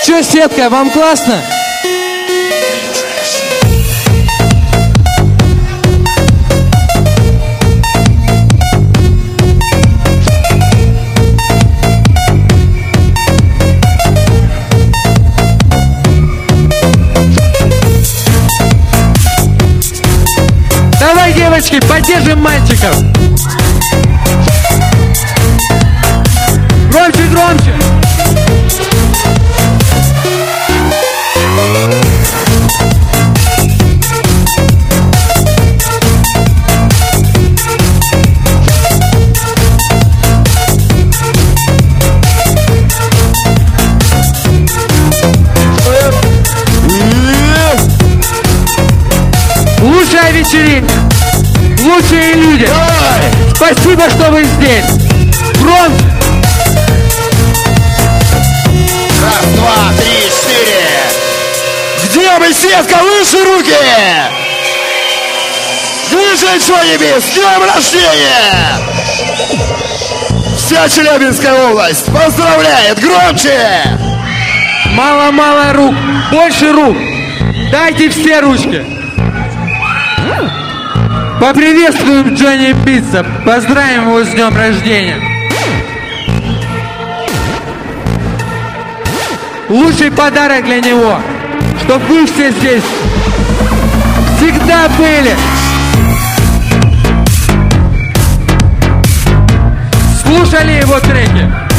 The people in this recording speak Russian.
Чё, Сетка, вам классно? Давай, девочки, поддержим мальчиков. Громче, громче. Лучшая вечеринка, лучшие люди. Давай. Спасибо, что вы здесь. Громче. Раз, два, три, четыре. Где мы, Сетка? Выше руки! Выше что-нибудь! С днем рождения! Вся Челябинская область поздравляет! Громче! Мало-мало рук, больше рук. Дайте все ручки. Поприветствуем Джонни Пицца. Поздравим его с днем рождения. Лучший подарок для него, чтоб вы все здесь всегда были. Слушали его треки.